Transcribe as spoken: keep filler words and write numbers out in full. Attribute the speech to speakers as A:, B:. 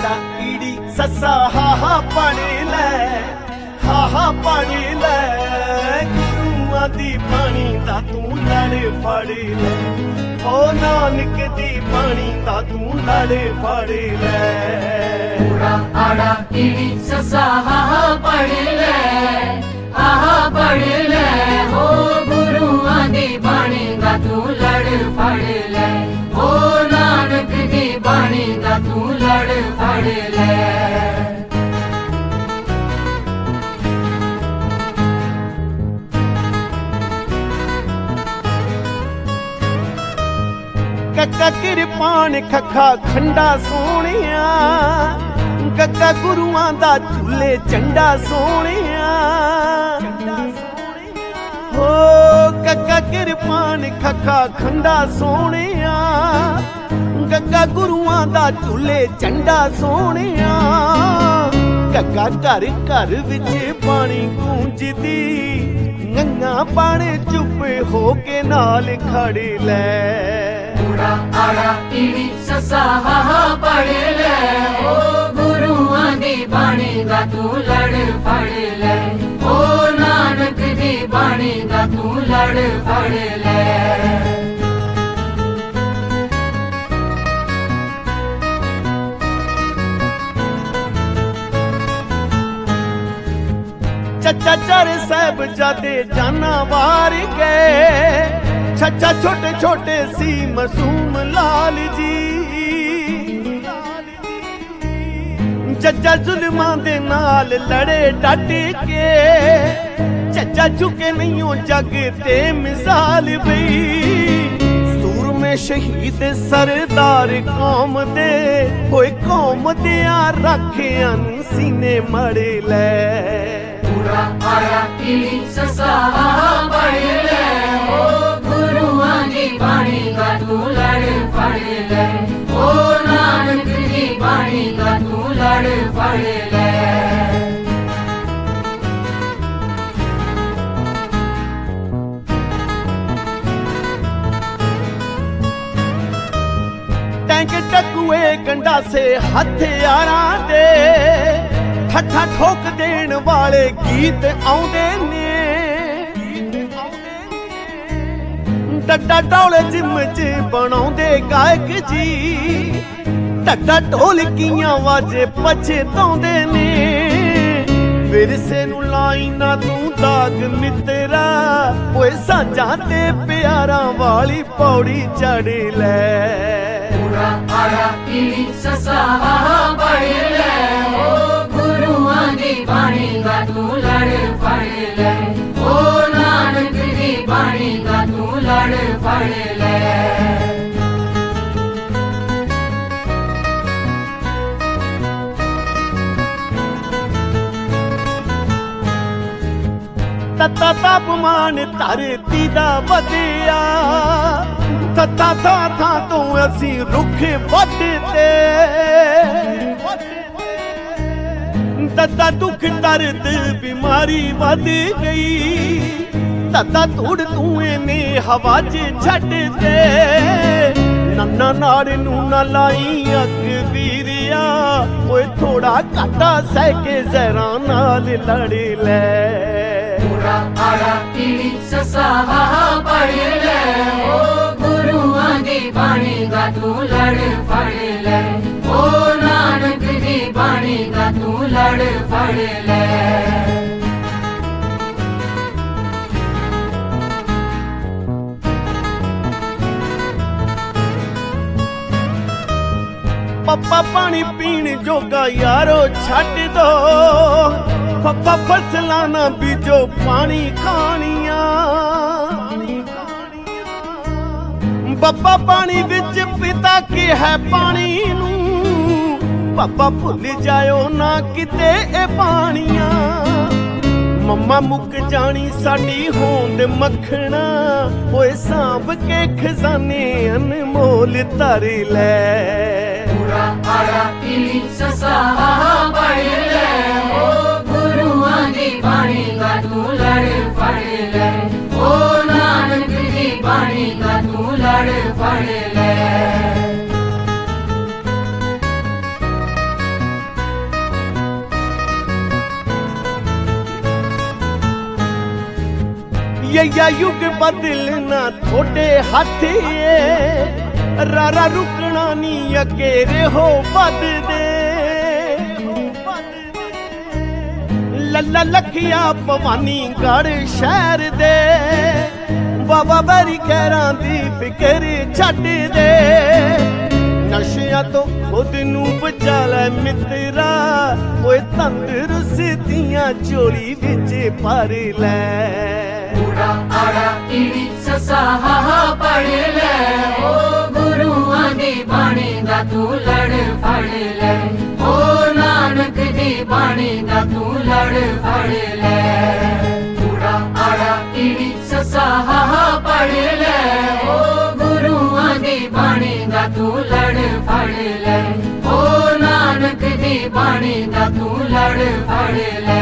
A: ਐੜਾ ਈੜੀ ਸੱਸਾ ਹਾਹਾ ਪੜ ਲੈ ਹਾਹਾ ਪੜ ਲੈ ਗੁਰੂਆਂ ਦੀ ਬਾਣੀ ਦਾ ਤੂੰ ਲੜ ਫੜ ਲੈ ਓ ਨਾਨਕ ਦੀ ਬਾਣੀ ਦਾ ਤੂੰ ਲੜ ਫੜ ਲੈ
B: ਐੜਾ ਆੜਾ ਈੜੀ ਸੱਸਾ ਹਾਹਾ ਪੜ ਲੈ ਹਾਹਾ ਪੜ ਲੈ ਹੋ ਗੁਰੂਆਂ ਦੀ ਬਾਣੀ ਦਾ ਤੂੰ ਲੜ ਫੜ ਲੈ ਓ ਨਾਨਕ ਦੀ ਬਾਣੀ ਦਾ ਤੂੰ ਲੜ ਫੜ ਲੈ
A: ਕੱਕਾ ਕਿਰਪਾਨ ਖੱਖਾ ਖੰਡਾ ਸੋਹਣਿਆ ਕੱਕਾ ਗੁਰੂਆਂ ਦਾ ਝੂਲੇ ਝੰਡਾ ਸੋਹਣਿਆ ਹੋ ਕੱਕਾ ਕਿਰਪਾਨ ਖੱਖਾ ਖੰਡਾ ਸੋਹਣਿਆ ਕੱਕਾ ਗੁਰੂਆਂ ਦਾ ਝੂਲੇ ਝੰਡਾ ਸੋਹਣਿਆ ਕੱਕਾ ਘਰ ਘਰ ਵਿੱਚ ਬਾਣੀ ਗੂੰਜਦੀ ਗੰਗਾ ਬਾਣੇ ਚੁੱਪ ਹੋ ਕੇ ਨਾਲ ਖੜ ਲੈ
B: ਐੜਾ ਆੜਾ ਈੜੀ ਸੱਸਾ ਹਾਹਾ ਪੜ ਲੈ ਓ ਗੁਰੂਆਂ ਦੀ ਬਾਣੀ ਦਾ ਤੂੰ ਲੜ ਫੜ ਲੈ ਓ ਨਾਨਕ ਦੀ ਬਾਣੀ ਦਾ ਤੂੰ ਲੜ ਫੜ ਲੈ
A: ਚੱਚਾ ਚਾਰੇ ਸਾਹਿਬਜ਼ਾਦੇ ਜਾਨਾਂ ਵਾਰ ਗਏ ਛੱਛਾ ਛੋਟੇ ਛੋਟੇ ਸੀ ਮਾਸੂਮ ਲਾਲ ਜੀ ਜੱਜਾ ਜ਼ੁਲਮਾਂ ਦੇ ਨਾਲ ਲੜੇ ਡਟ ਕੇ ਚੱਚਾ ਝੁਕੇ ਨਹੀਂਓ ਜੱਗ ਤੇ ਮਿਸਾਲ ਬਈ ਸੂਰਮੇ ਸ਼ਹੀਦ ਸਰਦਾਰ ਕੌਮ ਦੇ ਹੋਏ ਕੌਮ ਦਿਆਂ ਰੱਖਿਆਂ ਨੂੰ ਸੀਨੇ ਮੜ ਲੈ
B: ਐੜਾ ਆੜਾ ਈੜੀ ਸੱਸਾ ਹਾਹਾ ਪੜ ਲੈ ਓ ਗੁਰੂਆਂ ਦੀ ਬਾਣੀ ਦਾ ਤੂੰ ਲੜ ਫੜ ਲੈ ਓ ਨਾਨਕ ਦੀ ਬਾਣੀ ਦਾ ਤੂੰ ਲੜ ਫੜ ਲੈ
A: ਟੈਂਕ ਟਕੂਏ ਗੰਡਾਸੇ ਹਥਿਆਰਾਂ ਦੇ ਠੱਠਾ ਠੋਕ ਦੇਣ ਵਾਲੇ ਗੀਤ ਆਉਂਦੇ ਨੇ ਡੱਡਾ ਢੋਲੇ ਜਿੰਮ ਚ ਬਣਾਉਂਦੇ ਗਾਇਕ ਜੀ ਡੱਡਾ ਢੋਲਕੀਆਂ ਵਾਜੇ ਪਛਤਾਉਂਦੇ ਨੇ ਵਿਰਸੇ ਨੂੰ ਲਾਈ ਨਾ ਤੂੰ ਦਾਗ ਮਿੱਤਰਾ ਓਏ ਸਾਂਝਾਂ ਤੇ ਪਿਆਰਾਂ ਵਾਲੀ ਪੌੜੀ ਚੜ ਲੈ
B: ਐੜਾ ਆੜਾ ਈੜੀ ਸੱਸਾ ਹਾਹਾ ਪੜ ਲੈ ਓ ਗੁਰੂਆਂ ਦੀ ਬਾਣੀ ਦਾ ਤੂੰ ਲੜ ਫੜ ਲੈ ਓ ਨਾਨਕ ਦੀ ਬਾਣੀ ਦਾ ਤੂੰ ਲੜ ਫੜ ਲੈ ਤਤਾ ਤਾਪਮਾਨ ਧਰਤੀ ਦਾ ਵਧਿਆ ਤਤਾ ਥਾਂ ਥਾਂ ਤੋਂ ਅਸੀਂ ਰੁੱਖ ਵੱਢਦੇ ਤਤਾ ਦੁੱਖ ਦਰਦ ਬਿਮਾਰੀ ਵੱਧ ਗਈ ਤਤਾ ਧੂੜ ਧੂਏ ਨੇ ਹਵਾ 'ਚ ਛੱਡ ਦੇ ਨੰਨਾ ਨਾੜ ਨੂੰ ਨਾ ਲਾਈ ਅੱਗ ਵੀਰਿਆ ਓਏ ਥੋੜਾ ਘਾਟਾ ਸਹਿ ਕੇ ਜ਼ਹਿਰਾਂ ਨਾਲ ਲੜ ਲੈ ਐੜਾ ਆੜਾ ਈੜੀ ਸੱਸਾ ਹਾਹਾ ਪੜ ਲੈ ਓ ਗੁਰੂਆਂ ਦੀ ਬਾਣੀ ਦਾ ਤੂੰ ਲੜ ਫੜ ਲੈ ਓ ਨਾਨਕ ਦੀ ਬਾਣੀ ਦਾ ਤੂੰ ਲੜ ਫੜ ਲੈ ਪੱਪਾ ਪਾਣੀ ਪੀਣ ਜੋਗਾ ਯਾਰੋ ਛੱਡ ਦੋ ਫੱਫਾ ਫਸਲਾਂ ਨਾ ਬੀਜੋ ਪਾਣੀ ਖਾਣੀਆਂ ਬੱਬਾ ਪਾਣੀ ਵਿੱਚ ਪਿਤਾ ਕਿਹਾ ਪਾਣੀ ਨੂੰ ਪਾਪਾ ਭੁੱਲ ਜਾਇਓ ਨਾ ਕਿਤੇ ਇਹ ਪਾਣੀਆਂ ਮੰਮਾ ਮੁੱਕ ਜਾਣੀ ਸਾਡੀ ਹੋਂਦ ਮੱਖਣਾ ਓਏ ਸਾਂਭ ਕੇ ਖਜ਼ਾਨੇ ਅਨਮੋਲ ਧਰ ਲੈ ਐੜਾ ਆੜਾ ਈੜੀ ਸੱਸਾ ਹਾਹਾ ਪੜ ਲੈ ਓ ਗੁਰੂਆਂ ਦੀ ਬਾਣੀ ਦਾ ਤੂੰ ਲੜ ਫੜ ਲੈ ਓ ਨਾਨਕ ਦੀ ਬਾਣੀ ਦਾ ਤੂੰ ਲੜ ਫੜ ਲੈ
A: या युग बदलना थोड़े हाथ रारा रुकना नी अकेरे हो बद दे लल्ला लखिया भवानी गढ़ शहर दे बाबा बैरी खैरां दी फिकर छड्ड दे नशिया तो खुद नू बचा लै मित्रा ओए तंदरुस्तियां झोली विच भर लै
C: ऊड़ा आड़ा ईड़ी ससा हा हा पढ़ ले ओ गुरुआं दी बाणी दा तू लड़ फड़ ले ओ नानक दी बाणी दा तू लड़ फड़ ले ऊड़ा आड़ा ईड़ी ससा हा हा पढ़ ले ओ गुरुआं दी बाणी दा तू लड़ फड़ ले ओ नानक दी बाणी दा तू लड़ फड़ ले।